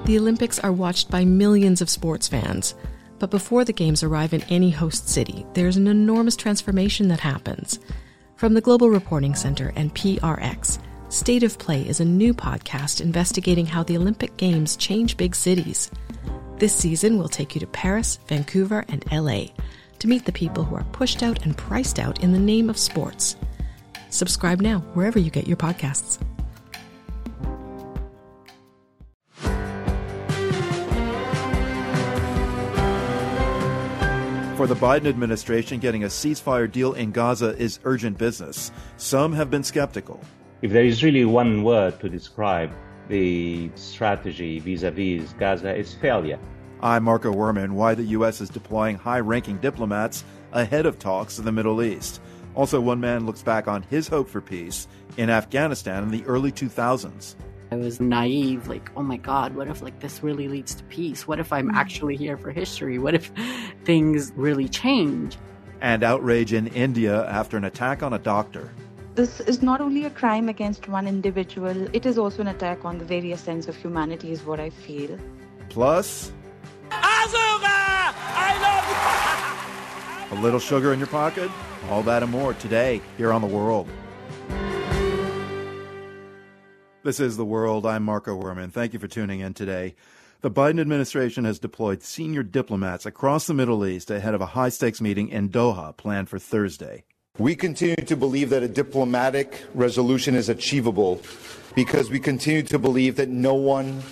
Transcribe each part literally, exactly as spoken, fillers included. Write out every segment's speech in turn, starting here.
The Olympics are watched by millions of sports fans. But before the Games arrive in any host city, there's an enormous transformation that happens. From the Global Reporting Center and P R X, State of Play is a new podcast investigating how the Olympic Games change big cities. This season, we'll take you to Paris, Vancouver, and L A to meet the people who are pushed out and priced out in the name of sports. Subscribe now wherever you get your podcasts. For the Biden administration, getting a ceasefire deal in Gaza is urgent business. Some have been skeptical. If there is really one word to describe the strategy vis-a-vis Gaza, it's failure. I'm Marco Werman. Why the U S is deploying high-ranking diplomats ahead of talks in the Middle East. Also, one man looks back on his hope for peace in Afghanistan in the early two thousands. I was naive, like, oh my God, what if like this really leads to peace? What if I'm actually here for history? What if things really change? And outrage in India after an attack on a doctor. This is not only a crime against one individual, it is also an attack on the very essence of humanity is what I feel. Plus, Azura! I love you! A little sugar in your pocket? All that and more today here on The World. This is The World. I'm Marco Werman. Thank you for tuning in today. The Biden administration has deployed senior diplomats across the Middle East ahead of a high-stakes meeting in Doha planned for Thursday. We continue to believe that a diplomatic resolution is achievable because we continue to believe that no one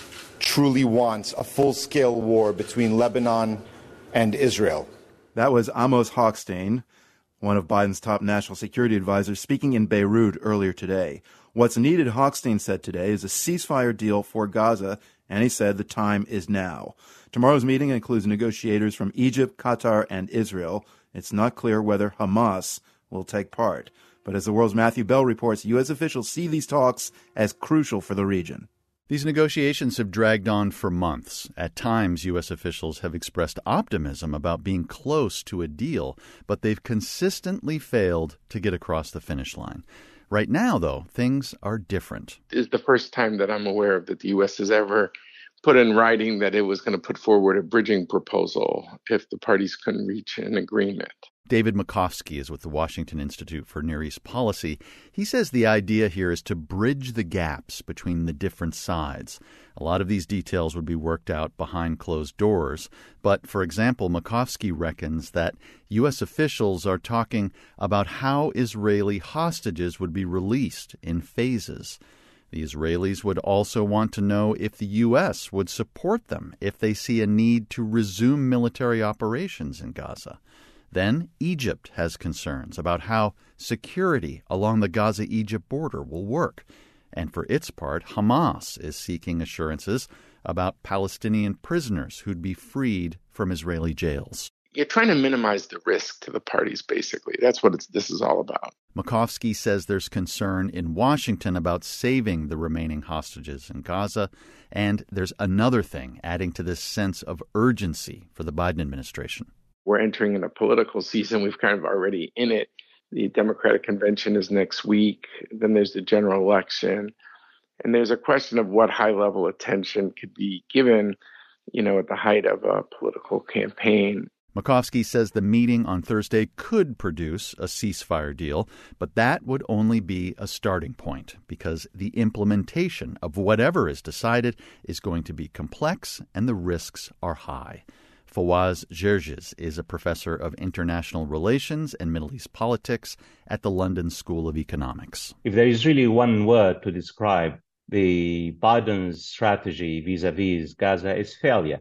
truly wants a full-scale war between Lebanon and Israel. That was Amos Hochstein, one of Biden's top national security advisors, speaking in Beirut earlier today. What's needed, Hochstein said today, is a ceasefire deal for Gaza, and he said the time is now. Tomorrow's meeting includes negotiators from Egypt, Qatar, and Israel. It's not clear whether Hamas will take part. But as The World's Matthew Bell reports, U S officials see these talks as crucial for the region. These negotiations have dragged on for months. At times, U S officials have expressed optimism about being close to a deal, but they've consistently failed to get across the finish line. Right now, though, things are different. It's the first time that I'm aware of that the U S has ever put in writing that it was going to put forward a bridging proposal if the parties couldn't reach an agreement. David Makovsky is with the Washington Institute for Near East Policy. He says the idea here is to bridge the gaps between the different sides. A lot of these details would be worked out behind closed doors. But, for example, Makovsky reckons that U S officials are talking about how Israeli hostages would be released in phases. The Israelis would also want to know if the U S would support them if they see a need to resume military operations in Gaza. Then Egypt has concerns about how security along the Gaza-Egypt border will work. And for its part, Hamas is seeking assurances about Palestinian prisoners who'd be freed from Israeli jails. You're trying to minimize the risk to the parties, basically. That's what it's, this is all about. Makovsky says there's concern in Washington about saving the remaining hostages in Gaza. And there's another thing adding to this sense of urgency for the Biden administration. We're entering in a political season. We've kind of already in it. The Democratic convention is next week. Then there's the general election. And there's a question of what high-level attention could be given, you know, at the height of a political campaign. Makovsky says the meeting on Thursday could produce a ceasefire deal, but that would only be a starting point because the implementation of whatever is decided is going to be complex and the risks are high. Fawaz Gerges is a professor of international relations and Middle East politics at the London School of Economics. If there is really one word to describe the Biden's strategy vis-a-vis Gaza, it's failure.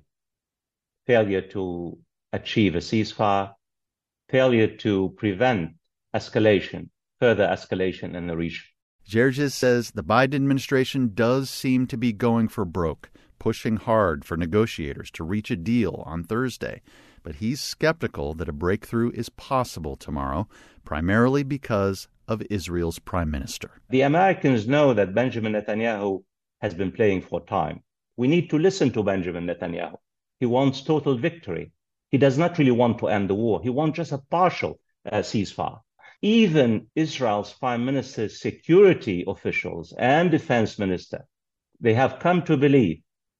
Failure to achieve a ceasefire, failure to prevent escalation, further escalation in the region. Gerges says the Biden administration does seem to be going for broke, pushing hard for negotiators to reach a deal on Thursday. But he's skeptical that a breakthrough is possible tomorrow, primarily because of Israel's prime minister. The Americans know that Benjamin Netanyahu has been playing for time. We need to listen to Benjamin Netanyahu. He wants total victory. He does not really want to end the war. He wants just a partial uh, ceasefire. Even Israel's prime minister's security officials and defense minister, they have come to believe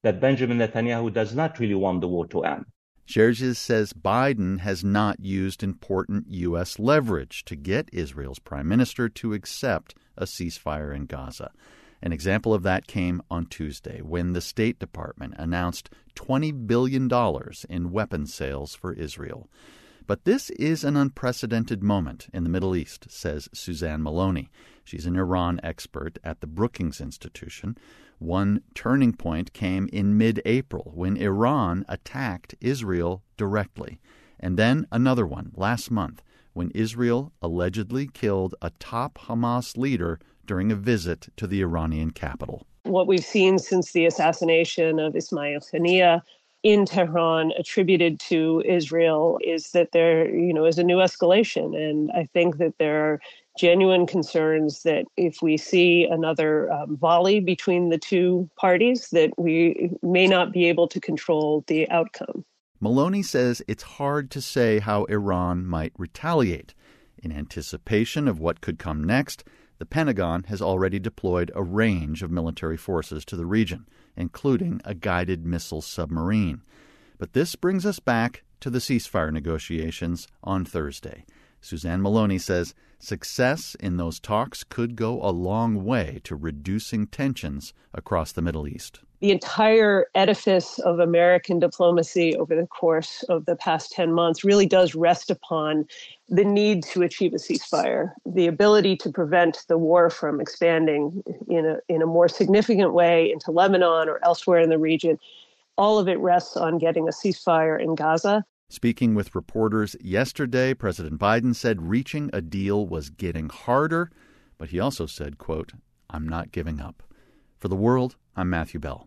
that Benjamin Netanyahu does not really want the war to end. Sherges says Biden has not used important U S leverage to get Israel's prime minister to accept a ceasefire in Gaza. An example of that came on Tuesday when the State Department announced twenty billion dollars in weapons sales for Israel. But this is an unprecedented moment in the Middle East, says Suzanne Maloney. She's an Iran expert at the Brookings Institution. One turning point came in mid-April when Iran attacked Israel directly. And then another one last month when Israel allegedly killed a top Hamas leader during a visit to the Iranian capital. What we've seen since the assassination of Ismail Haniyeh in Tehran attributed to Israel is that there, you know, is a new escalation. And I think that there are genuine concerns that if we see another um, volley between the two parties, that we may not be able to control the outcome. Maloney says it's hard to say how Iran might retaliate. In anticipation of what could come next, the Pentagon has already deployed a range of military forces to the region, including a guided missile submarine. But this brings us back to the ceasefire negotiations on Thursday. Suzanne Maloney says success in those talks could go a long way to reducing tensions across the Middle East. The entire edifice of American diplomacy over the course of the past ten months really does rest upon the need to achieve a ceasefire, the ability to prevent the war from expanding in a, in a more significant way into Lebanon or elsewhere in the region. All of it rests on getting a ceasefire in Gaza. Speaking with reporters yesterday, President Biden said reaching a deal was getting harder, but he also said, quote, "I'm not giving up." For The World, I'm Matthew Bell.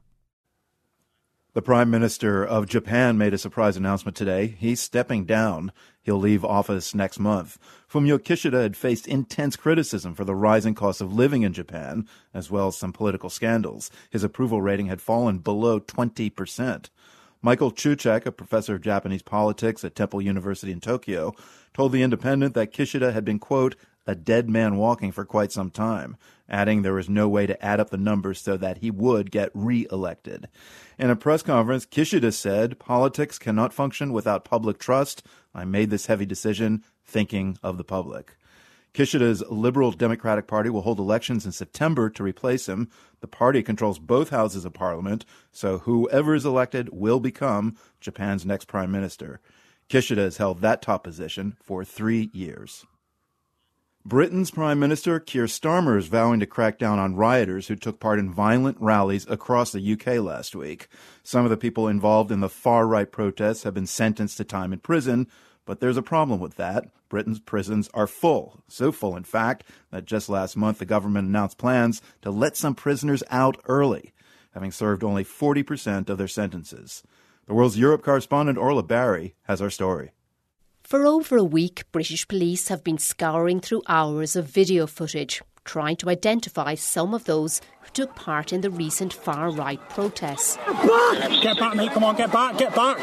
The Prime Minister of Japan made a surprise announcement today. He's stepping down. He'll leave office next month. Fumio Kishida had faced intense criticism for the rising cost of living in Japan, as well as some political scandals. His approval rating had fallen below twenty percent. Michael Chuchek, a professor of Japanese politics at Temple University in Tokyo, told The Independent that Kishida had been, quote, a dead man walking for quite some time, adding there was no way to add up the numbers so that he would get re-elected. In a press conference, Kishida said, politics cannot function without public trust. I made this heavy decision thinking of the public. Kishida's Liberal Democratic Party will hold elections in September to replace him. The party controls both houses of parliament, so whoever is elected will become Japan's next prime minister. Kishida has held that top position for three years. Britain's Prime Minister Keir Starmer is vowing to crack down on rioters who took part in violent rallies across the U K last week. Some of the people involved in the far-right protests have been sentenced to time in prison, but there's a problem with that. Britain's prisons are full, so full, in fact, that just last month the government announced plans to let some prisoners out early, having served only forty percent of their sentences. The World's Europe correspondent Orla Barry has our story. For over a week, British police have been scouring through hours of video footage, trying to identify some of those who took part in the recent far-right protests. Get back! Get back, mate, come on, get back, get back!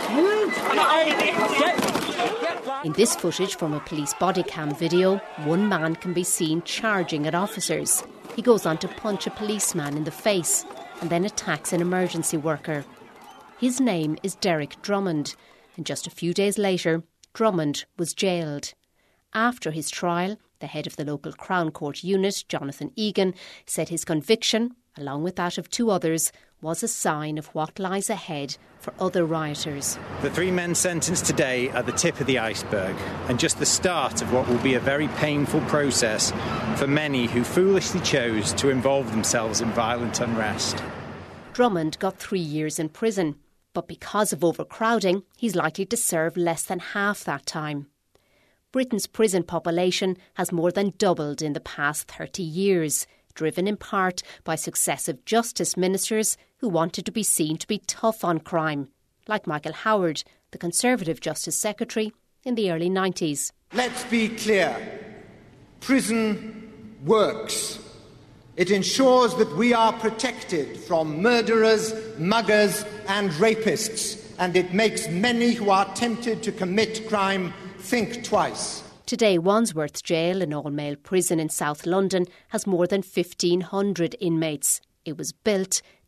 In this footage from a police body cam video, one man can be seen charging at officers. He goes on to punch a policeman in the face and then attacks an emergency worker. His name is Derek Drummond, and just a few days later, Drummond was jailed. After his trial, the head of the local Crown Court unit, Jonathan Egan, said his conviction, along with that of two others, was a sign of what lies ahead for other rioters. The three men sentenced today are the tip of the iceberg and just the start of what will be a very painful process for many who foolishly chose to involve themselves in violent unrest. Drummond got three years in prison, but because of overcrowding, he's likely to serve less than half that time. Britain's prison population has more than doubled in the past thirty years, driven in part by successive justice ministers who wanted to be seen to be tough on crime, like Michael Howard, the Conservative Justice Secretary in the early nineties. Let's be clear. Prison works. It ensures that we are protected from murderers, muggers and rapists, and it makes many who are tempted to commit crime think twice. Today, Wandsworth Jail, an all-male prison in South London, has more than fifteen hundred inmates. It was built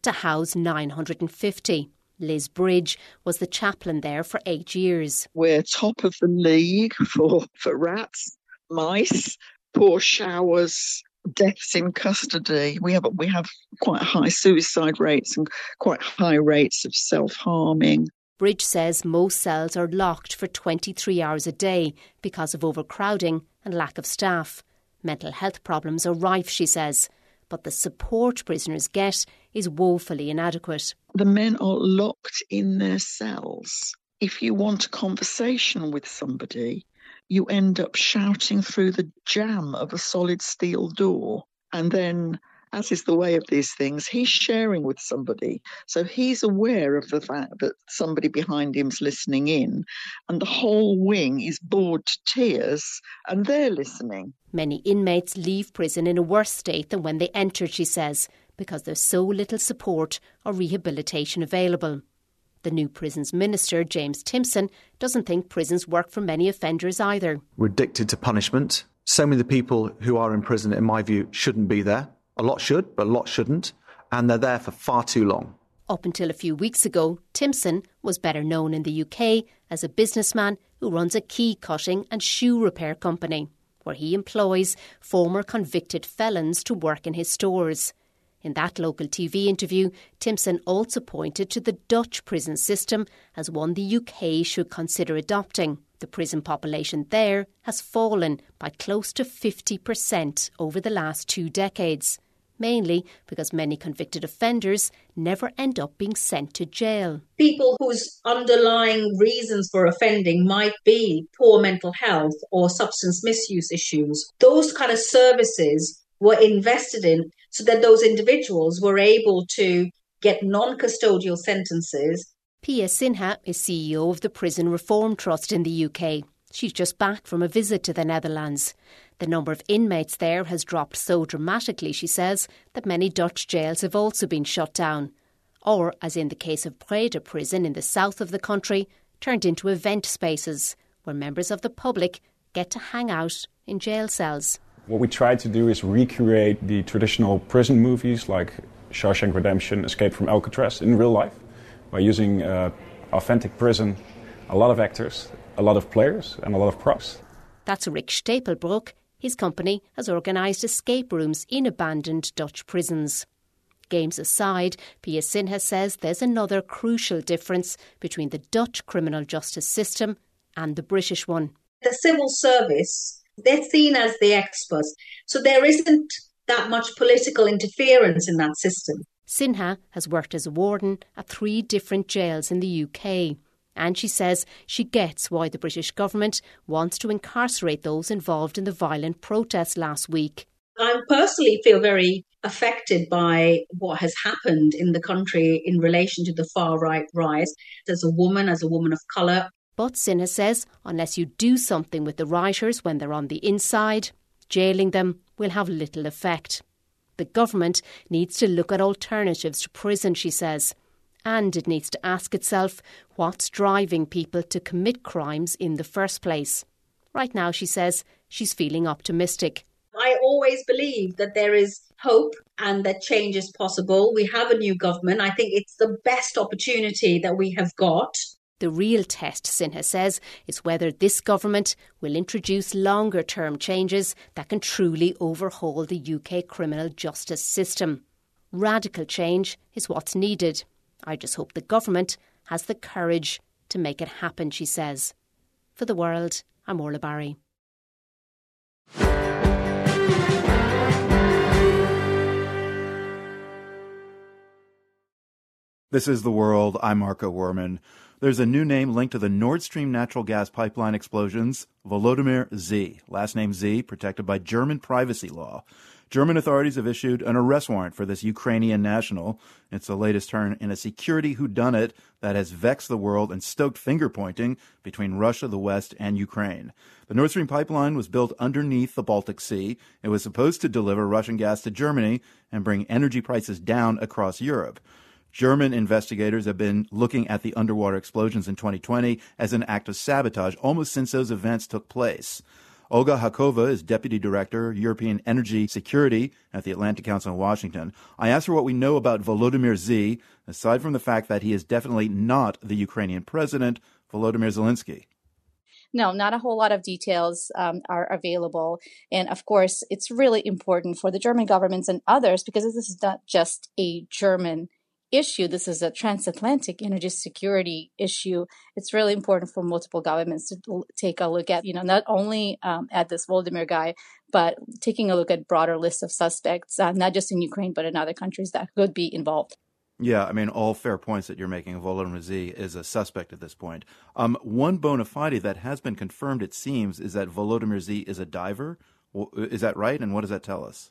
to house nine hundred fifty. Liz Bridge was the chaplain there for eight years. We're top of the league for, for rats, mice, poor showers, deaths in custody. We have we have quite high suicide rates and quite high rates of self-harming. Bridge says most cells are locked for twenty-three hours a day because of overcrowding and lack of staff. Mental health problems are rife, she says, but the support prisoners get is woefully inadequate. The men are locked in their cells. If you want a conversation with somebody, you end up shouting through the jamb of a solid steel door. And then, as is the way of these things, he's sharing with somebody. So he's aware of the fact that somebody behind him's listening in, and the whole wing is bored to tears, and they're listening. Many inmates leave prison in a worse state than when they entered, she says, because there's so little support or rehabilitation available. The new prisons minister, James Timpson, doesn't think prisons work for many offenders either. We're addicted to punishment. So many of the people who are in prison, in my view, shouldn't be there. A lot should, but a lot shouldn't. And they're there for far too long. Up until a few weeks ago, Timpson was better known in the U K as a businessman who runs a key cutting and shoe repair company, where he employs former convicted felons to work in his stores. In that local T V interview, Timpson also pointed to the Dutch prison system as one the U K should consider adopting. The prison population there has fallen by close to fifty percent over the last two decades, mainly because many convicted offenders never end up being sent to jail. People whose underlying reasons for offending might be poor mental health or substance misuse issues. Those kind of services were invested in so that those individuals were able to get non-custodial sentences. Pia Sinha is C E O of the Prison Reform Trust in the U K. She's just back from a visit to the Netherlands. The number of inmates there has dropped so dramatically, she says, that many Dutch jails have also been shut down. Or, as in the case of Breda Prison in the south of the country, turned into event spaces where members of the public get to hang out in jail cells. What we try to do is recreate the traditional prison movies like Shawshank Redemption, Escape from Alcatraz in real life by using uh, authentic prison, a lot of actors, a lot of players and a lot of props. That's Rick Stapelbrook. His company has organised escape rooms in abandoned Dutch prisons. Games aside, Pia Sinha says there's another crucial difference between the Dutch criminal justice system and the British one. The civil service, they're seen as the experts, so there isn't that much political interference in that system. Sinha has worked as a warden at three different jails in the U K. And she says she gets why the British government wants to incarcerate those involved in the violent protests last week. I personally feel very affected by what has happened in the country in relation to the far-right rise. As a woman, as a woman of colour. But Sinha says unless you do something with the rioters when they're on the inside, jailing them will have little effect. The government needs to look at alternatives to prison, she says. And it needs to ask itself what's driving people to commit crimes in the first place. Right now, she says, she's feeling optimistic. I always believe that there is hope and that change is possible. We have a new government. I think it's the best opportunity that we have got. The real test, Sinha says, is whether this government will introduce longer-term changes that can truly overhaul the U K criminal justice system. Radical change is what's needed. I just hope the government has the courage to make it happen, she says. For The World, I'm Orla Barry. This is The World. I'm Marco Werman. There's a new name linked to the Nord Stream natural gas pipeline explosions, Volodymyr Z. Last name Z, protected by German privacy law. German authorities have issued an arrest warrant for this Ukrainian national. It's the latest turn in a security whodunit that has vexed the world and stoked finger-pointing between Russia, the West, and Ukraine. The Nord Stream pipeline was built underneath the Baltic Sea. It was supposed to deliver Russian gas to Germany and bring energy prices down across Europe. German investigators have been looking at the underwater explosions in twenty twenty as an act of sabotage almost since those events took place. Olga Hakova is Deputy Director, European Energy Security at the Atlantic Council in Washington. I asked her what we know about Volodymyr Z, aside from the fact that he is definitely not the Ukrainian president, Volodymyr Zelensky. No, not a whole lot of details um, are available. And of course, it's really important for the German governments and others, because this is not just a German issue. This is a transatlantic energy security issue. It's really important for multiple governments to take a look at, you know, not only um, at this Volodymyr guy, but taking a look at broader list of suspects, uh, not just in Ukraine, but in other countries that could be involved. Yeah, I mean, all fair points that you're making. Volodymyr Z is a suspect at this point. Um, one bona fide that has been confirmed, it seems, is that Volodymyr Z is a diver. Is that right? And what does that tell us?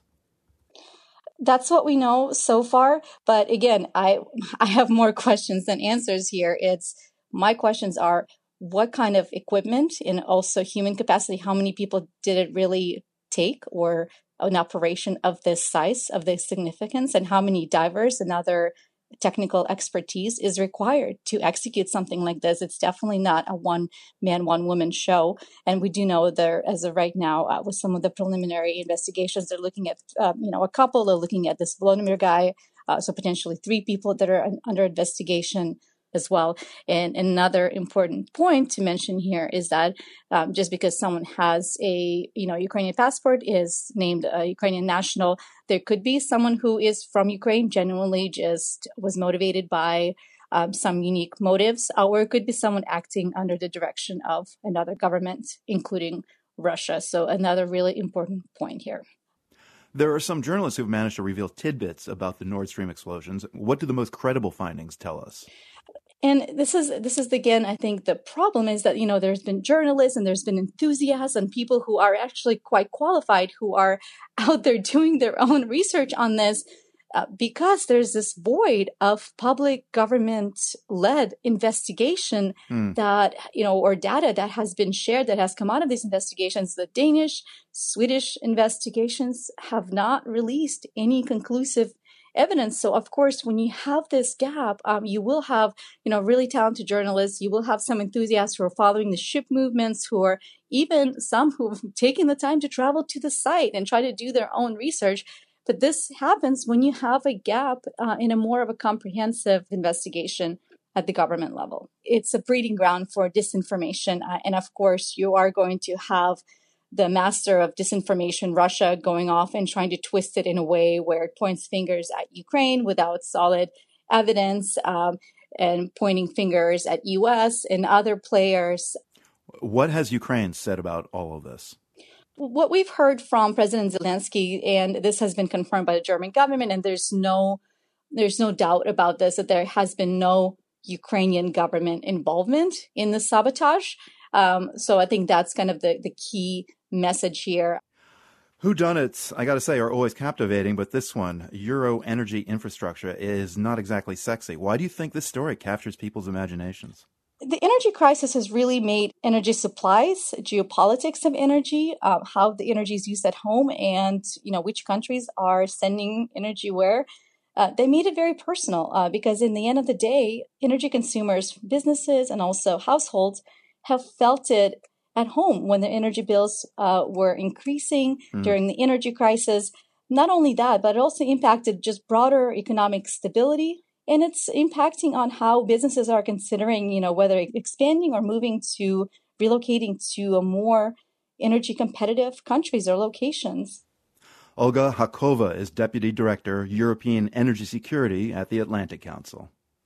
That's what we know so far. But again, I I have more questions than answers here. It's my questions are, what kind of equipment and also human capacity, how many people did it really take, or an operation of this size, of this significance, and how many divers and other technical expertise is required to execute something like this. It's definitely not a one man, one woman show. And we do know there, as of right now, uh, with some of the preliminary investigations, they're looking at, um, you know, a couple, they're looking at this Volodymyr guy, uh, so potentially three people that are under investigation as well. And another important point to mention here is that um, just because someone has a, you know, Ukrainian passport, is named a Ukrainian national, there could be someone who is from Ukraine, genuinely just was motivated by um, some unique motives, or it could be someone acting under the direction of another government, including Russia. So another really important point here. There are some journalists who've managed to reveal tidbits about the Nord Stream explosions. What do the most credible findings tell us? And this is, this is again, I think the problem is that, you know, there's been journalists and there's been enthusiasts and people who are actually quite qualified, who are out there doing their own research on this, uh, because there's this void of public government-led investigation mm. that, you know, or data that has been shared, that has come out of these investigations. The Danish, Swedish investigations have not released any conclusive evidence. So, of course, when you have this gap, um, you will have, you know, really talented journalists. You will have some enthusiasts who are following the ship movements, who are even some who've taken the time to travel to the site and try to do their own research. But this happens when you have a gap uh, in a more of a comprehensive investigation at the government level. It's a breeding ground for disinformation. Uh, and of course, you are going to have the master of disinformation, Russia, going off and trying to twist it in a way where it points fingers at Ukraine without solid evidence, um, and pointing fingers at U S and other players. What has Ukraine said about all of this? What we've heard from President Zelensky, and this has been confirmed by the German government, and there's no, there's no doubt about this, that there has been no Ukrainian government involvement in the sabotage. Um, so I think that's kind of the, the key message here. Whodunits, I got to say, are always captivating, but this one, Euro energy infrastructure, is not exactly sexy. Why do you think this story captures people's imaginations? The energy crisis has really made energy supplies, geopolitics of energy, uh, how the energy is used at home, and, you know, which countries are sending energy where. Uh, they made it very personal uh, because in the end of the day, energy consumers, businesses, and also households have felt it at home when their energy bills uh, were increasing mm. during the energy crisis. Not only that, but it also impacted just broader economic stability. And it's impacting on how businesses are considering, you know, whether expanding or moving to relocating to a more energy competitive countries or locations. Olga Hakova is Deputy Director, European Energy Security at the Atlantic Council.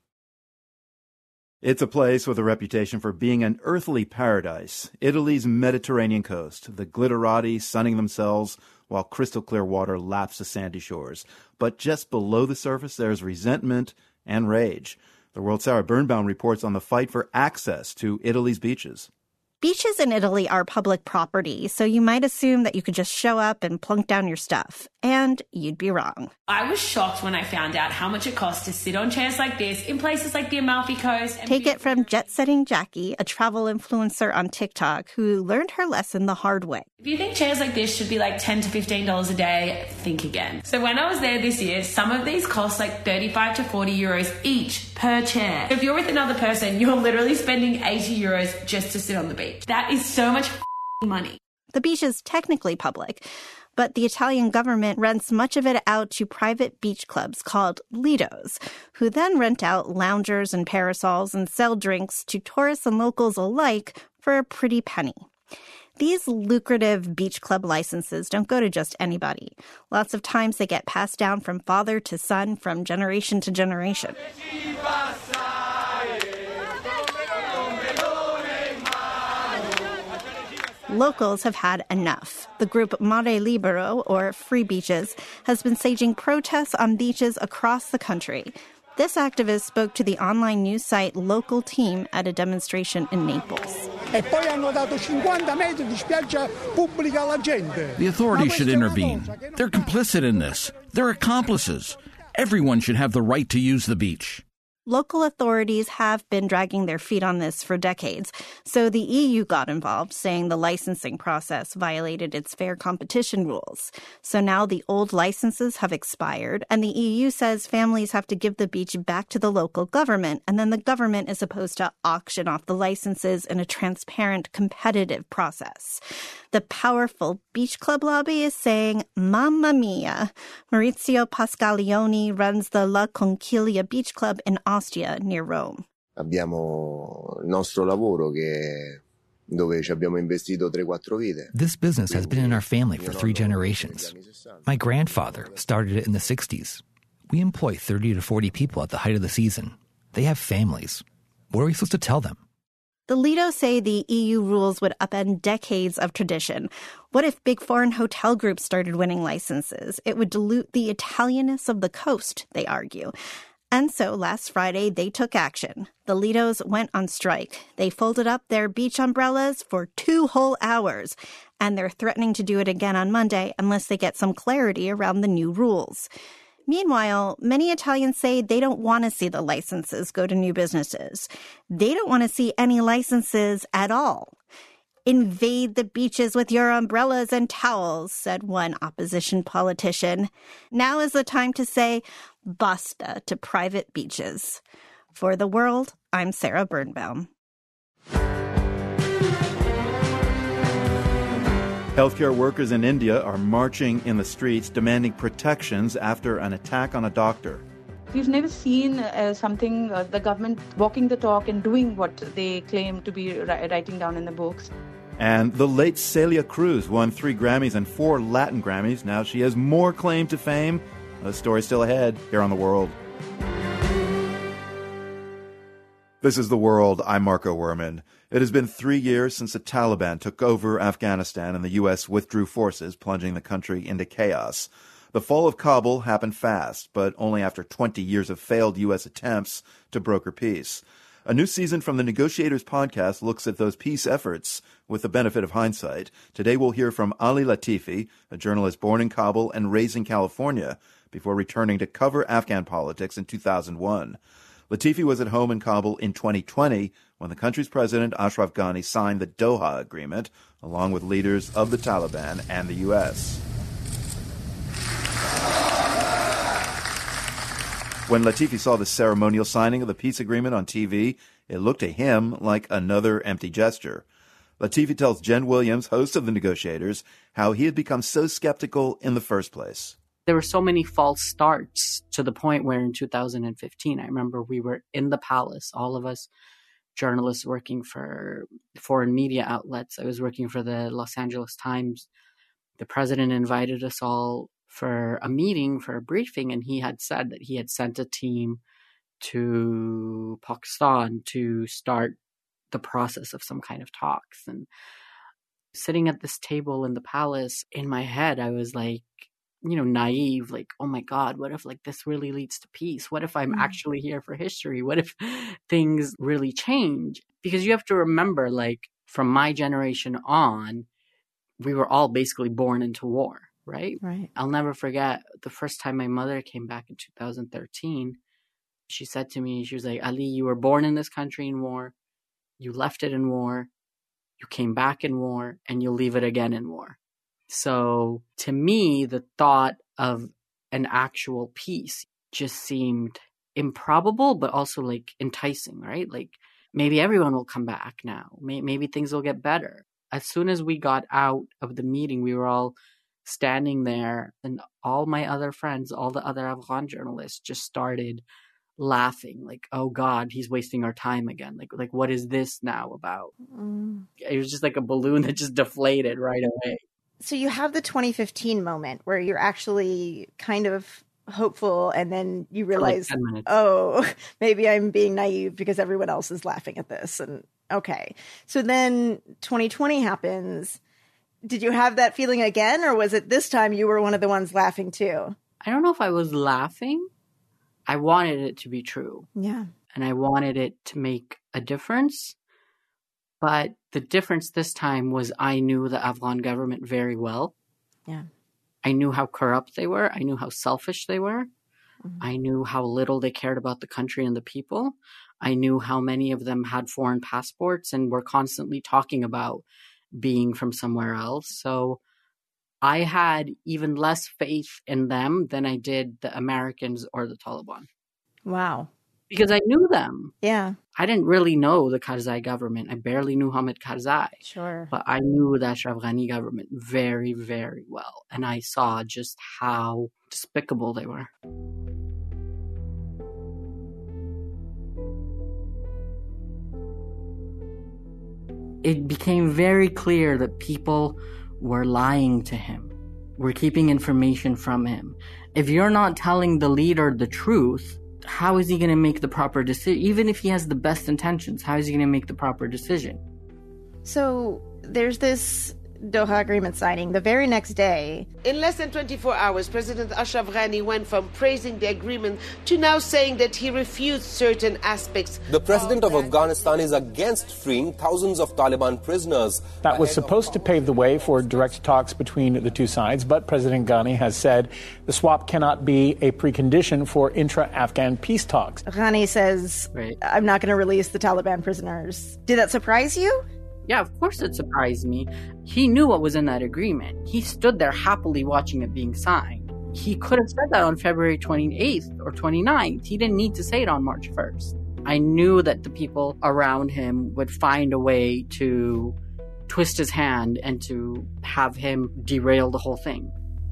It's a place with a reputation for being an earthly paradise, Italy's Mediterranean coast, the glitterati sunning themselves while crystal clear water laps the sandy shores. But just below the surface, there's resentment and rage. The World's Sarah Birnbaum reports on the fight for access to Italy's beaches. Beaches in Italy are public property, so you might assume that you could just show up and plunk down your stuff. And you'd be wrong. I was shocked when I found out how much it costs to sit on chairs like this in places like the Amalfi Coast. And Take it from jet-setting Jackie, a travel influencer on TikTok who learned her lesson the hard way. If you think chairs like this should be like ten to fifteen dollars a day, think again. So when I was there this year, some of these cost like thirty-five to forty euros each per chair. If you're with another person, you're literally spending eighty euros just to sit on the beach. That is so much money. The beach is technically public, but the Italian government rents much of it out to private beach clubs called Lidos, who then rent out loungers and parasols and sell drinks to tourists and locals alike for a pretty penny. These lucrative beach club licenses don't go to just anybody. Lots of times they get passed down from father to son, from generation to generation. Locals have had enough. The group Mare Libero, or Free Beaches, has been staging protests on beaches across the country. This activist spoke to the online news site Local Team at a demonstration in Naples. The authorities should intervene. They're complicit in this. They're accomplices. Everyone should have the right to use the beach. Local authorities have been dragging their feet on this for decades, so the E U got involved, saying the licensing process violated its fair competition rules. So now the old licenses have expired, and the E U says families have to give the beach back to the local government, and then the government is supposed to auction off the licenses in a transparent, competitive process. The powerful beach club lobby is saying, Mamma mia. Maurizio Pascalioni runs the La Conchiglia Beach Club in Ostia, near Rome. Abbiamo il nostro lavoro che dove ci abbiamo investito tre quattro vite. This business has been in our family for three generations. My grandfather started it in the sixties. We employ thirty to forty people at the height of the season. They have families. What are we supposed to tell them? The Lido say the E U rules would upend decades of tradition. What if big foreign hotel groups started winning licenses? It would dilute the Italianness of the coast, they argue. And so last Friday, they took action. The Lidos went on strike. They folded up their beach umbrellas for two whole hours, and they're threatening to do it again on Monday unless they get some clarity around the new rules. Meanwhile, many Italians say they don't want to see the licenses go to new businesses. They don't want to see any licenses at all. Invade the beaches with your umbrellas and towels, said one opposition politician. Now is the time to say basta to private beaches. For The World, I'm Sarah Birnbaum. Healthcare workers in India are marching in the streets demanding protections after an attack on a doctor. We've never seen uh, something, uh, the government walking the talk and doing what they claim to be ri- writing down in the books. And the late Celia Cruz won three Grammys and four Latin Grammys. Now she has more claim to fame. The story still ahead here on The World. This is The World. I'm Marco Werman. It has been three years since the Taliban took over Afghanistan and the U S withdrew forces, plunging the country into chaos. The fall of Kabul happened fast, but only after twenty years of failed U S attempts to broker peace. A new season from the Negotiators podcast looks at those peace efforts with the benefit of hindsight. Today we'll hear from Ali Latifi, a journalist born in Kabul and raised in California, before returning to cover Afghan politics in two thousand one. Latifi was at home in Kabul in twenty twenty when the country's president, Ashraf Ghani, signed the Doha Agreement, along with leaders of the Taliban and the U S. When Latifi saw the ceremonial signing of the peace agreement on T V, it looked to him like another empty gesture. Latifi tells Jen Williams, host of The Negotiators, how he had become so skeptical in the first place. There were so many false starts to the point where in two thousand fifteen, I remember we were in the palace, all of us journalists working for foreign media outlets. I was working for the Los Angeles Times. The president invited us all for a meeting, for a briefing, and he had said that he had sent a team to Pakistan to start the process of some kind of talks. And sitting at this table in the palace, in my head, I was like, you know, naive, like, oh my God, what if like this really leads to peace? What if I'm mm. actually here for history? What if things really change? Because you have to remember, like, from my generation on, we were all basically born into war, right? Right. I'll never forget the first time my mother came back in two thousand thirteen. She said to me, she was like, Ali, you were born in this country in war. You left it in war. You came back in war, and you'll leave it again in war. So to me, the thought of an actual peace just seemed improbable, but also like enticing, right? Like maybe everyone will come back now. Maybe things will get better. as soon as we got out of the meeting, we were all standing there, and all my other friends, all the other Afghan journalists just started laughing, like, oh God, he's wasting our time again. Like, like what is this now about? Mm. It was just like a balloon that just deflated right away. So you have the twenty fifteen moment where you're actually kind of hopeful, and then you realize, like oh, maybe I'm being naive because everyone else is laughing at this. And okay. So then twenty twenty happens. Did you have that feeling again, or was it this time you were one of the ones laughing too? I don't know if I was laughing. I wanted it to be true. Yeah. And I wanted it to make a difference. But the difference this time was I knew the Afghan government very well. Yeah. I knew how corrupt they were. I knew how selfish they were. Mm-hmm. I knew how little they cared about the country and the people. I knew how many of them had foreign passports and were constantly talking about being from somewhere else. So I had even less faith in them than I did the Americans or the Taliban. Wow. Because I knew them. Yeah. I didn't really know the Karzai government. I barely knew Hamid Karzai. Sure. But I knew the Ashraf Ghani government very, very well. And I saw just how despicable they were. It became very clear that people were lying to him. We're keeping information from him. If you're not telling the leader the truth, how is he going to make the proper decision? Even if he has the best intentions, how is he going to make the proper decision? So there's this Doha agreement signing the very next day. In less than twenty-four hours, President Ashraf Ghani went from praising the agreement to now saying that he refused certain aspects. The president of Afghanistan is against freeing thousands of Taliban prisoners. That was supposed to pave the way for direct talks between the two sides, but President Ghani has said the swap cannot be a precondition for intra-Afghan peace talks. Ghani says, right. I'm not going to release the Taliban prisoners. Did that surprise you? Yeah, of course it surprised me. He knew what was in that agreement. He stood there happily watching it being signed. He could have said that on February twenty-eighth or twenty-ninth. He didn't need to say it on March first. I knew that the people around him would find a way to twist his hand and to have him derail the whole thing.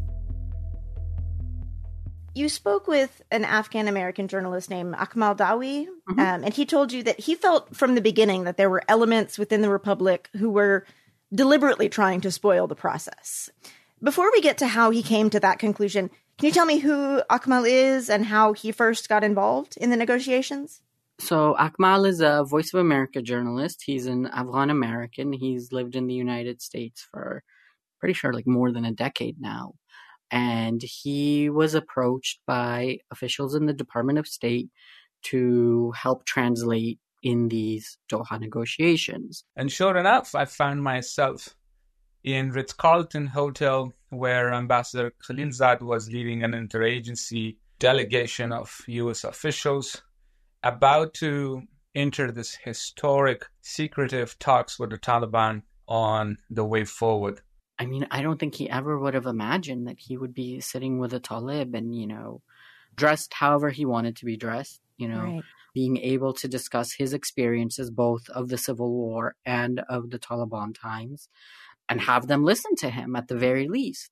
You spoke with an Afghan-American journalist named Akmal Dawi, mm-hmm. um, and he told you that he felt from the beginning that there were elements within the Republic who were deliberately trying to spoil the process. Before we get to how he came to that conclusion, can you tell me who Akmal is and how he first got involved in the negotiations? So Akmal is a Voice of America journalist. He's an Afghan-American. He's lived in the United States for pretty sure like more than a decade now. And he was approached by officials in the Department of State to help translate in these Doha negotiations. And sure enough, I found myself in Ritz-Carlton Hotel, where Ambassador Khalilzad was leading an interagency delegation of U S officials, about to enter this historic, secretive talks with the Taliban on the way forward. I mean, I don't think he ever would have imagined that he would be sitting with a Talib and, you know, dressed however he wanted to be dressed, you know, Right. being able to discuss his experiences both of the Civil War and of the Taliban times and have them listen to him at the very least.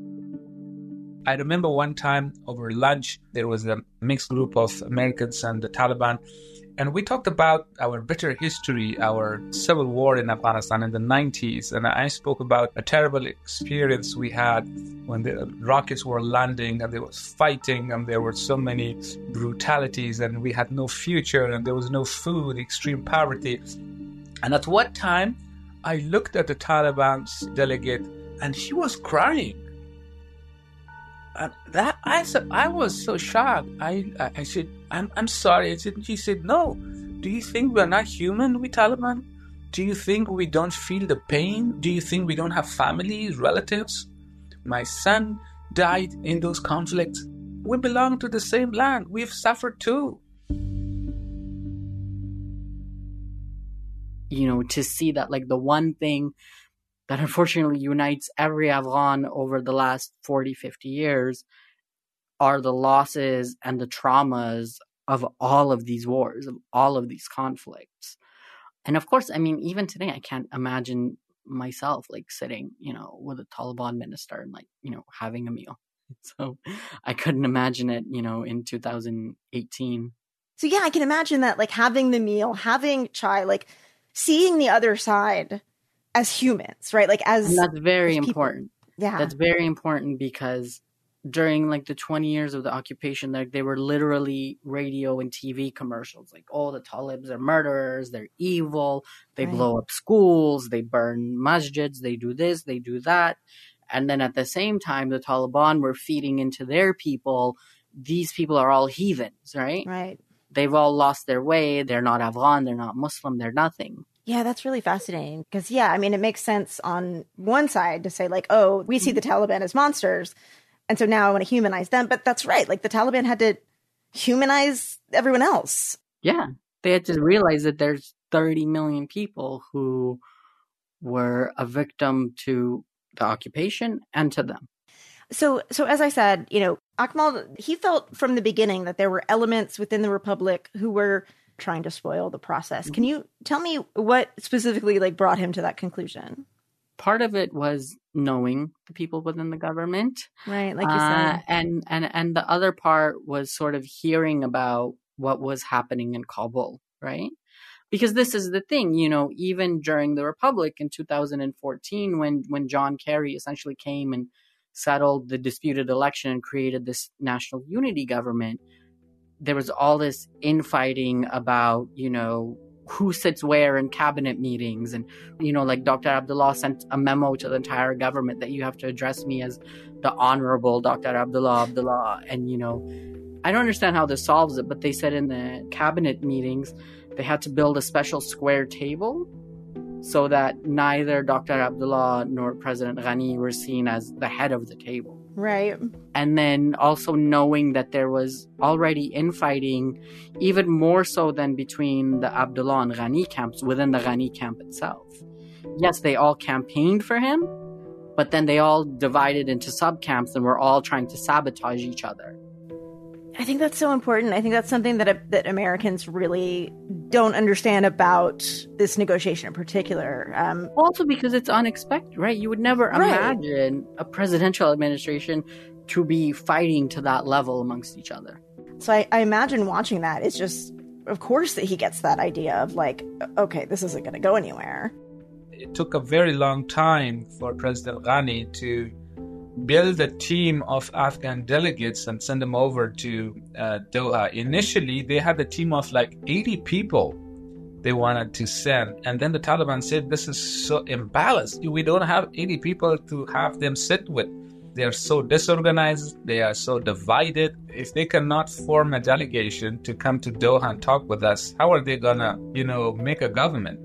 I remember one time over lunch, there was a mixed group of Americans and the Taliban, and we talked about our bitter history, our civil war in Afghanistan in the nineties. And I spoke about a terrible experience we had when the rockets were landing and there was fighting and there were so many brutalities and we had no future and there was no food, extreme poverty. And at what time I looked at the Taliban's delegate and she was crying. Uh, that I said, I was so shocked. I I, I said, I'm I'm sorry. I said, she said, no. Do you think we're not human, we Taliban? Do you think we don't feel the pain? Do you think we don't have families, relatives? My son died in those conflicts. We belong to the same land. We've suffered too. You know, to see that, like, the one thing that unfortunately unites every Afghan over the last forty, fifty years are the losses and the traumas of all of these wars, of all of these conflicts. And of course, I mean, even today, I can't imagine myself, like sitting, you know, with a Taliban minister and like, you know, having a meal. So I couldn't imagine it, you know, in two thousand eighteen. So yeah, I can imagine that, like having the meal, having chai, like seeing the other side as humans, right? Like as and that's very as important. Yeah. That's very important because during like the twenty years of the occupation, like they were literally radio and T V commercials like, oh, the Talibs are murderers, they're evil, they Right. blow up schools, they burn masjids, they do this, they do that. And then at the same time, the Taliban were feeding into their people, these people are all heathens, right? Right. They've all lost their way, they're not Afghan, they're not Muslim, they're nothing. Yeah, that's really fascinating because, yeah, I mean, it makes sense on one side to say like, oh, we see the Taliban as monsters. And so now I want to humanize them. But that's right. Like the Taliban had to humanize everyone else. Yeah. They had to realize that there's thirty million people who were a victim to the occupation and to them. So, so as I said, you know, Akmal, he felt from the beginning that there were elements within the Republic who were trying to spoil the process. Can you tell me what specifically like brought him to that conclusion? Part of it was knowing the people within the government. Right, like you Uh, said. and, and, and the other part was sort of hearing about what was happening in Kabul, right? Because this is the thing, you know, even during the Republic in two thousand fourteen, when, when John Kerry essentially came and settled the disputed election and created this national unity government, there was all this infighting about, you know, who sits where in cabinet meetings. And, you know, like Doctor Abdullah sent a memo to the entire government that you have to address me as the Honorable Doctor Abdullah Abdullah. And, you know, I don't understand how this solves it, but they said in the cabinet meetings, they had to build a special square table so that neither Doctor Abdullah nor President Ghani were seen as the head of the table. Right. And then also knowing that there was already infighting, even more so than between the Abdullah and Ghani camps, within the Ghani camp itself. Yes, they all campaigned for him, but then they all divided into sub-camps and were all trying to sabotage each other. I think that's so important. I think that's something that that Americans really don't understand about this negotiation in particular. Um, also because it's unexpected, right? You would never Right. imagine a presidential administration to be fighting to that level amongst each other. so I, I imagine watching that, it's just, of course, that he gets that idea of like, okay, this isn't going to go anywhere. It took a very long time for President Ghani to build a team of Afghan delegates and send them over to uh, Doha. Initially, they had a team of like eighty people they wanted to send. And then the Taliban said, this is so imbalanced. We don't have eighty people to have them sit with. They are so disorganized. They are so divided. If they cannot form a delegation to come to Doha and talk with us, how are they gonna, you know, make a government?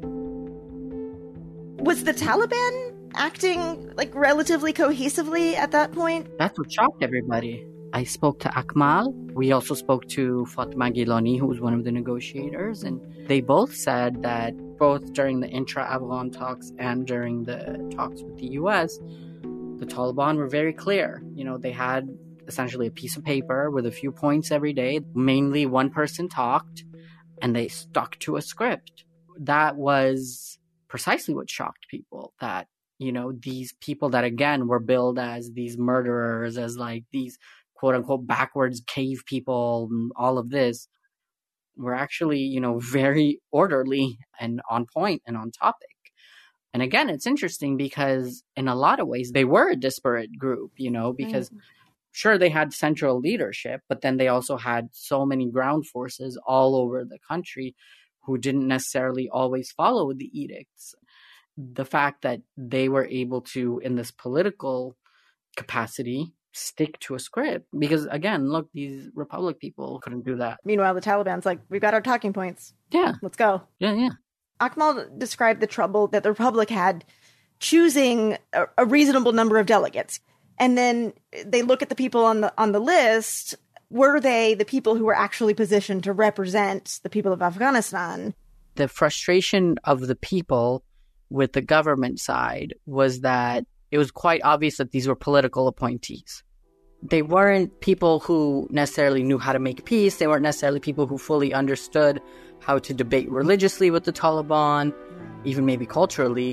Was the Taliban acting like relatively cohesively at that point? That's what shocked everybody. I spoke to Akmal. We also spoke to Fatma Gilani, who was one of the negotiators, and they both said that both during the intra-Afghan talks and during the talks with the U S, the Taliban were very clear. You know, they had essentially a piece of paper with a few points every day. Mainly one person talked, and they stuck to a script. That was precisely what shocked people, that, you know, these people that, again, were billed as these murderers, as like these quote unquote backwards cave people, and all of this, were actually, you know, very orderly and on point and on topic. And again, it's interesting because in a lot of ways, they were a disparate group, you know, because Right. sure, they had central leadership, but then they also had so many ground forces all over the country who didn't necessarily always follow the edicts. The fact that they were able to, in this political capacity, stick to a script. Because again, look, these Republic people couldn't do that. Meanwhile, the Taliban's like, we've got our talking points. Yeah. Let's go. Yeah, yeah. Akmal described the trouble that the Republic had choosing a, a reasonable number of delegates. And then they look at the people on the on the list. Were they the people who were actually positioned to represent the people of Afghanistan? The frustration of the people with the government side was that it was quite obvious that these were political appointees. They weren't people who necessarily knew how to make peace. They weren't necessarily people who fully understood how to debate religiously with the Taliban, even maybe culturally.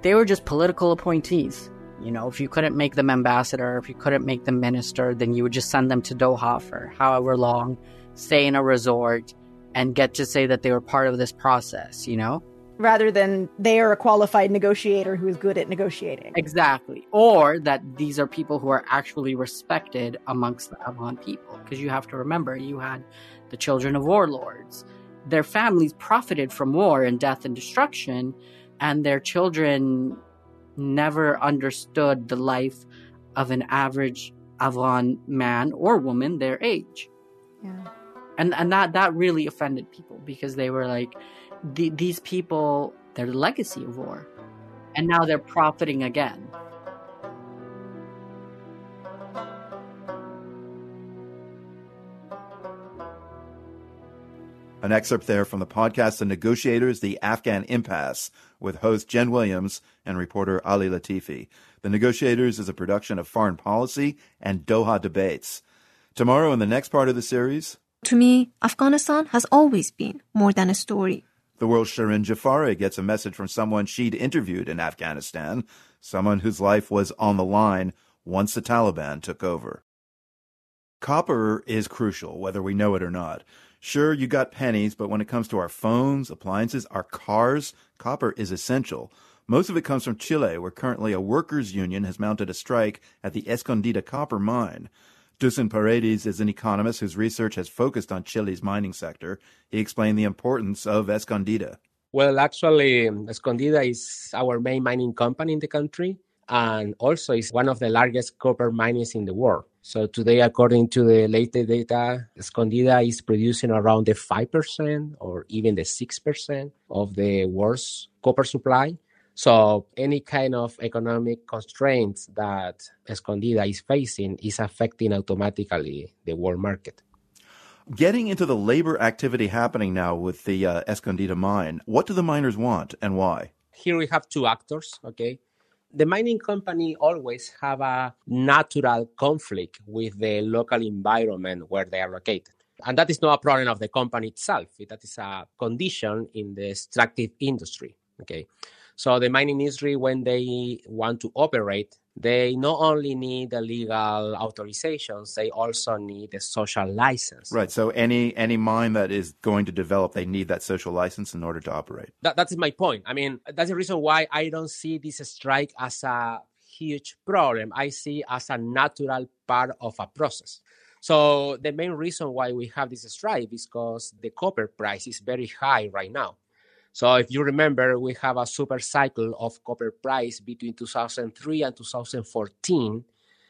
they were just political appointees. You know, if you couldn't make them ambassador, if you couldn't make them minister, then you would just send them to Doha for however long, stay in a resort, and get to say that they were part of this process, you know? Rather than they are a qualified negotiator who is good at negotiating. Exactly. Or that these are people who are actually respected amongst the Afghan people. Because you have to remember, you had the children of warlords. Their families profited from war and death and destruction, and their children never understood the life of an average Afghan man or woman their age. Yeah. And and that, that really offended people, because they were like, the, these people, they're the legacy of war. And now they're profiting again. An excerpt there from the podcast The Negotiators, The Afghan Impasse, with host Jen Williams and reporter Ali Latifi. The Negotiators is a production of Foreign Policy and Doha Debates. Tomorrow in the next part of the series... To me, Afghanistan has always been more than a story. The world's Shirin Jafari gets a message from someone she'd interviewed in Afghanistan, someone whose life was on the line once the Taliban took over. Copper is crucial, whether we know it or not. Sure, you got pennies, but when it comes to our phones, appliances, our cars, copper is essential. Most of it comes from Chile, where currently a workers' union has mounted a strike at the Escondida copper mine. Dusan Paredes is an economist whose research has focused on Chile's mining sector. He explained the importance of Escondida. Well, actually, Escondida is our main mining company in the country, and also is one of the largest copper mines in the world. So today, according to the latest data, Escondida is producing around the five percent or even the six percent of the world's copper supply. So any kind of economic constraints that Escondida is facing is affecting automatically the world market. Getting into the labor activity happening now with the uh, Escondida mine, what do the miners want and why? Here we have two actors, okay? The mining company always have a natural conflict with the local environment where they are located. And that is not a problem of the company itself. That is a condition in the extractive industry, okay? So the mining industry, when they want to operate, they not only need the legal authorizations, they also need a social license. Right. So any any mine that is going to develop, they need that social license in order to operate. That, that's my point. I mean, that's the reason why I don't see this strike as a huge problem. I see it as a natural part of a process. So the main reason why we have this strike is because the copper price is very high right now. So if you remember, we have a super cycle of copper price between two thousand three and two thousand fourteen.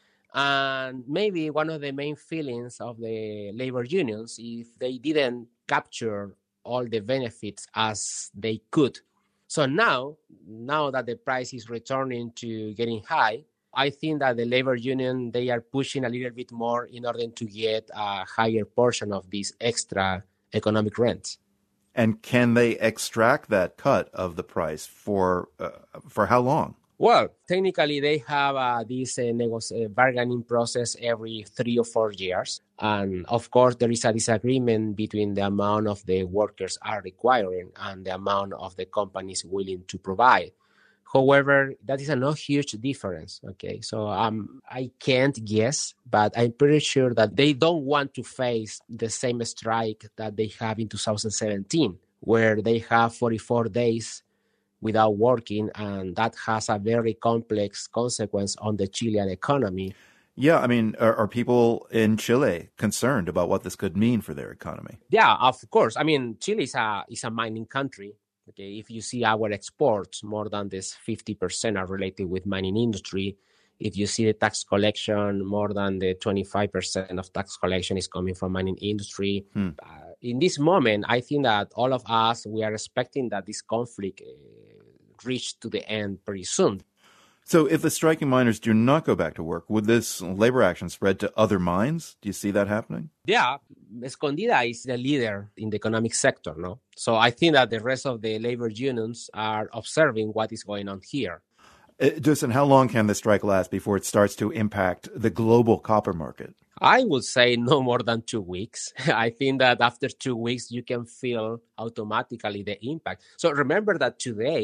And maybe one of the main feelings of the labor unions, if they didn't capture all the benefits as they could. So now, now that the price is returning to getting high, I think that the labor union, they are pushing a little bit more in order to get a higher portion of these extra economic rents. And can they extract that cut of the price for uh, for how long? Well, technically, they have uh, this uh, nego- uh, bargaining process every three or four years. And of course, there is a disagreement between the amount of the workers are requiring and the amount of the companies willing to provide. However, that is a not huge difference, okay? So um, I can't guess, but I'm pretty sure that they don't want to face the same strike that they have in two thousand seventeen, where they have forty-four days without working, and that has a very complex consequence on the Chilean economy. Yeah, I mean, are, are people in Chile concerned about what this could mean for their economy? Yeah, of course. I mean, Chile is a, is a mining country. Okay, if you see our exports, more than this fifty percent are related with mining industry. If you see the tax collection, more than the twenty-five percent of tax collection is coming from mining industry. Hmm. Uh, in this moment, I think that all of us, we are expecting that this conflict uh, reach to the end pretty soon. So if the striking miners do not go back to work, would this labor action spread to other mines? Do you see that happening? Yeah, Escondida is the leader in the economic sector, no? So I think that the rest of the labor unions are observing what is going on here. Uh, Dusan, how long can the strike last before it starts to impact the global copper market? I would say no more than two weeks. I think that after two weeks, you can feel automatically the impact. So remember that today,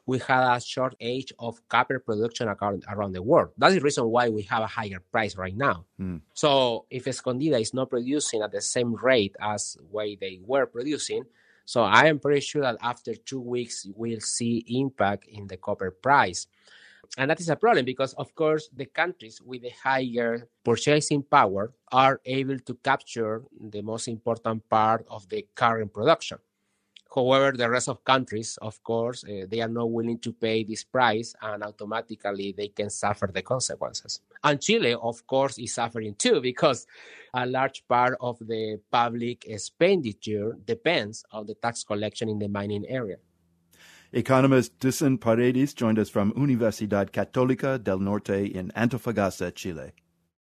we had a shortage of copper production around, around the world. That's the reason why we have a higher price right now. Mm. So if Escondida is not producing at the same rate as way they were producing, so I am pretty sure that after two weeks, we'll see impact in the copper price. And that is a problem because, of course, the countries with the higher purchasing power are able to capture the most important part of the current production. However, the rest of countries, of course, uh, they are not willing to pay this price, and automatically they can suffer the consequences. And Chile, of course, is suffering too because a large part of the public expenditure depends on the tax collection in the mining area. Economist Dusan Paredes joined us from Universidad Católica del Norte in Antofagasta, Chile.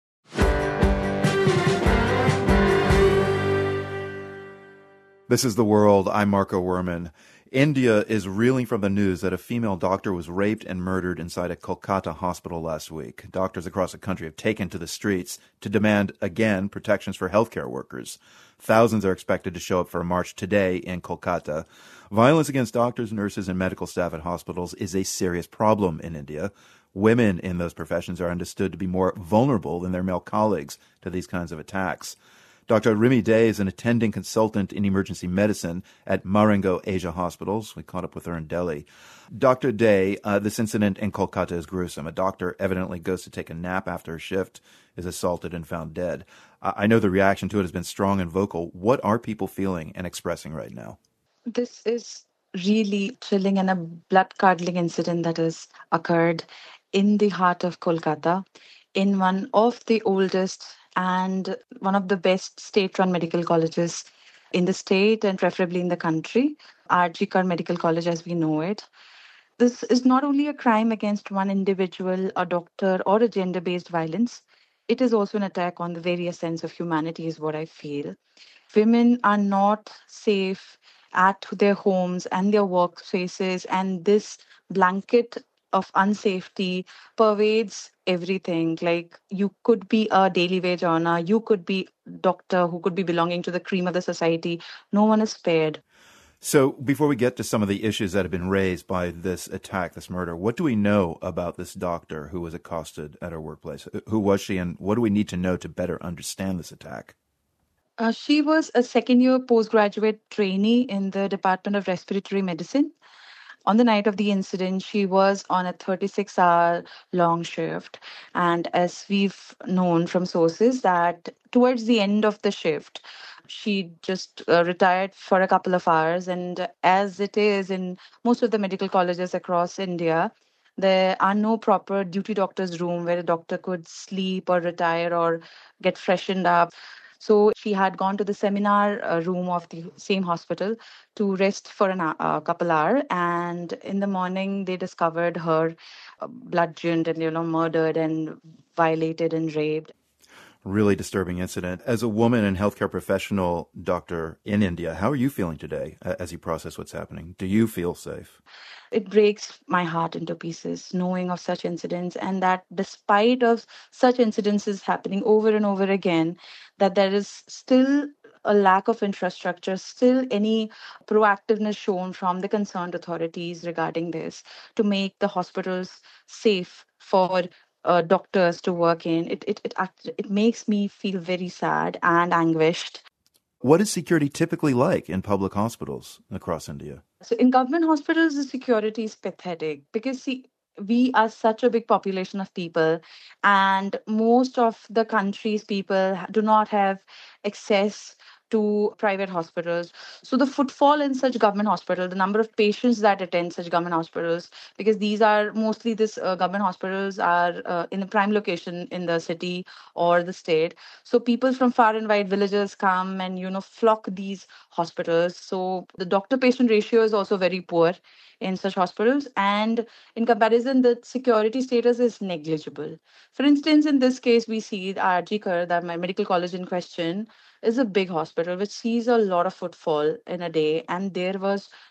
This is The World. I'm Marco Werman. India is reeling from the news that a female doctor was raped and murdered inside a Kolkata hospital last week. Doctors across the country have taken to the streets to demand, again, protections for healthcare workers. Thousands are expected to show up for a march today in Kolkata. Violence against doctors, nurses, and medical staff at hospitals is a serious problem in India. Women in those professions are understood to be more vulnerable than their male colleagues to these kinds of attacks. Doctor Rimi Day is an attending consultant in emergency medicine at Marengo Asia Hospitals. We caught up with her in Delhi. Doctor Day, uh, this incident in Kolkata is gruesome. A doctor evidently goes to take a nap after a shift, is assaulted and found dead. Uh, I know the reaction to it has been strong and vocal. What are people feeling and expressing right now? This is really chilling and a blood-curdling incident that has occurred in the heart of Kolkata, in one of the oldest and one of the best state-run medical colleges in the state and preferably in the country, R G Kar Medical College as we know it. This is not only a crime against one individual, a doctor, or a gender-based violence. It is also an attack on the very essence of humanity is what I feel. Women are not safe at their homes and their workspaces, and this blanket of unsafety pervades everything. Like, you could be a daily wage earner, you could be a doctor who could be belonging to the cream of the society. No one is spared. So before we get to some of the issues that have been raised by this attack, this murder, what do we know about this doctor who was accosted at her workplace? Who was she, and what do we need to know to better understand this attack? Uh, she was a second-year postgraduate trainee in the Department of Respiratory Medicine. On the night of the incident, she was on a thirty-six hour long shift. And as we've known from sources that towards the end of the shift, she just uh, retired for a couple of hours. And as it is in most of the medical colleges across India, there are no proper duty doctor's room where a doctor could sleep or retire or get freshened up. So she had gone to the seminar uh, room of the same hospital to rest for a uh, couple hours. And in the morning, they discovered her uh, bludgeoned and, you know, murdered and violated and raped. Really disturbing incident. As a woman and healthcare professional doctor in India, how are you feeling today as you process what's happening? Do you feel safe? It breaks my heart into pieces knowing of such incidents, and that despite of such incidences happening over and over again, that there is still a lack of infrastructure, still any proactiveness shown from the concerned authorities regarding this to make the hospitals safe for uh, doctors to work in. It, it, it, act, it makes me feel very sad and anguished. What is security typically like in public hospitals across India? So in government hospitals, the security is pathetic because, see, we are such a big population of people, and most of the country's people do not have access to private hospitals. So the footfall in such government hospitals, the number of patients that attend such government hospitals, because these are mostly this uh, government hospitals are uh, in a prime location in the city or the state. So people from far and wide villages come and, you know, flock these hospitals. So the doctor-patient ratio is also very poor in such hospitals. And in comparison, the security status is negligible. For instance, in this case, we see R G Kar, that my medical college in question, is a big hospital which sees a lot of footfall in a day, and there was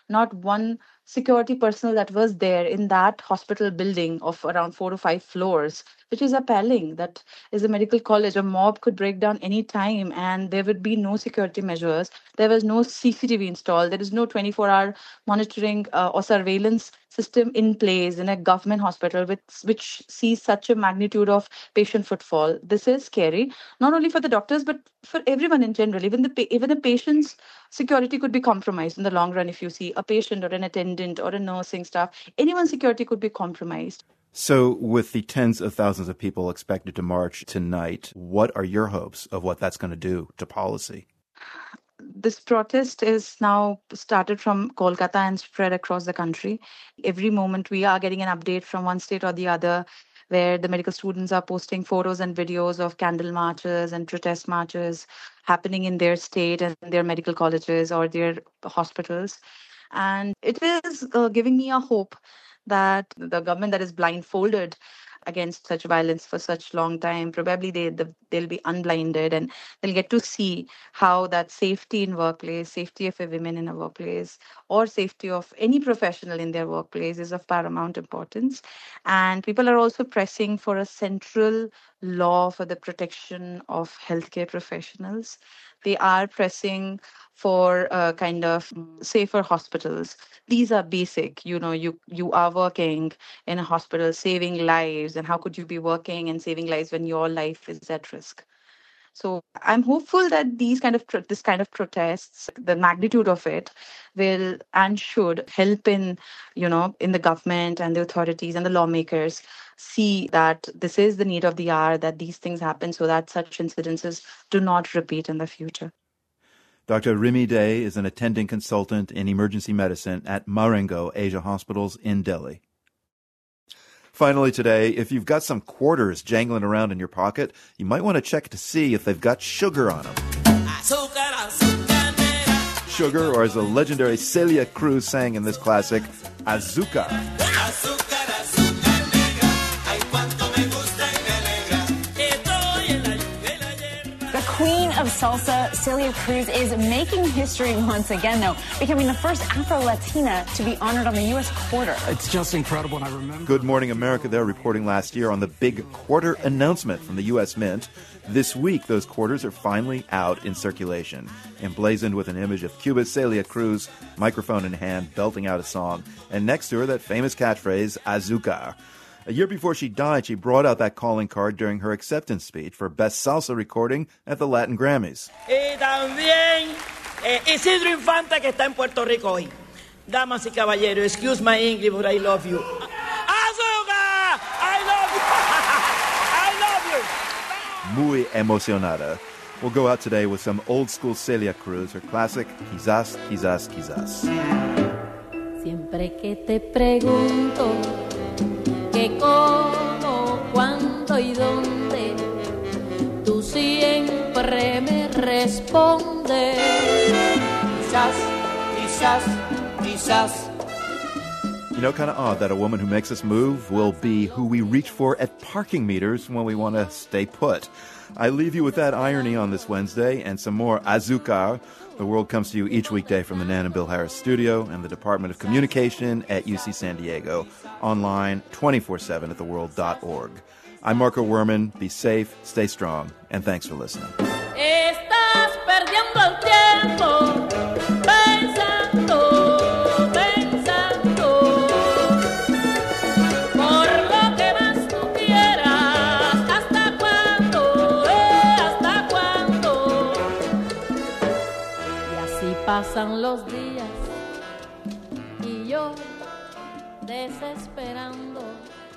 not one security personnel that was there in that hospital building of around four to five floors, which is appalling. That is a medical college. A mob could break down any time and there would be no security measures. There was no C C T V installed. There is no twenty-four hour monitoring uh, or surveillance system in place in a government hospital which, which sees such a magnitude of patient footfall. This is scary, not only for the doctors, but for everyone in general. Even the, even the patient's security could be compromised in the long run if you see a patient or an attendant or a nursing staff. Anyone's security could be compromised. So with the tens of thousands of people expected to march tonight, what are your hopes of what that's going to do to policy? This protest is now started from Kolkata and spread across the country. Every moment we are getting an update from one state or the other where the medical students are posting photos and videos of candle marches and protest marches happening in their state and their medical colleges or their hospitals. And it is uh, giving me a hope that the government that is blindfolded against such violence for such long time, probably they, the, they'll be unblinded and they'll get to see how that safety in workplace, safety of a women in a workplace, or safety of any professional in their workplace is of paramount importance. And people are also pressing for a central law for the protection of healthcare professionals. They are pressing for uh, kind of safer hospitals. These are basic. You know, you you are working in a hospital, saving lives, and how could you be working and saving lives when your life is at risk? So I'm hopeful that these kind of pro- this kind of protests, the magnitude of it, will and should help in, you know, in the government and the authorities and the lawmakers see that this is the need of the hour, that these things happen so that such incidences do not repeat in the future. Doctor Rimi Dey is an attending consultant in emergency medicine at Marengo Asia Hospitals in Delhi. Finally today, if you've got some quarters jangling around in your pocket, you might want to check to see if they've got sugar on them. Sugar, or as the legendary Celia Cruz sang in this classic, azúcar. Queen of salsa, Celia Cruz, is making history once again, though, becoming the first Afro-Latina to be honored on the U S quarter. It's just incredible, and I remember... Good Morning America there reporting last year on the big quarter announcement from the U S Mint. This week, those quarters are finally out in circulation, emblazoned with an image of Cuba's Celia Cruz, microphone in hand, belting out a song, and next to her, that famous catchphrase, azúcar. A year before she died, she brought out that calling card during her acceptance speech for Best Salsa Recording at the Latin Grammys. Y también eh, Isidro Infante, que está en Puerto Rico hoy. Damas y caballeros, excuse my English, but I love you. Azúcar! I love you! I love you! Muy emocionada. We'll go out today with some old school Celia Cruz, her classic, Quizás, Quizás, Quizás. Siempre que te pregunto que cómo, cuándo y dónde, tú siempre me respondes. Quizás, quizás, quizás. You know, kind of odd that a woman who makes us move will be who we reach for at parking meters when we want to stay put. I leave you with that irony on this Wednesday and some more azúcar. The World comes to you each weekday from the Nan and Bill Harris studio and the Department of Communication at U C San Diego, online twenty-four seven at the world dot org. I'm Marco Werman. Be safe, stay strong, and thanks for listening. Estás perdiendo el tiempo pensando, pensando por lo que más tú quieras. ¿Hasta cuándo? Eh, ¿hasta cuándo? Y así pasan los días y yo desesperando.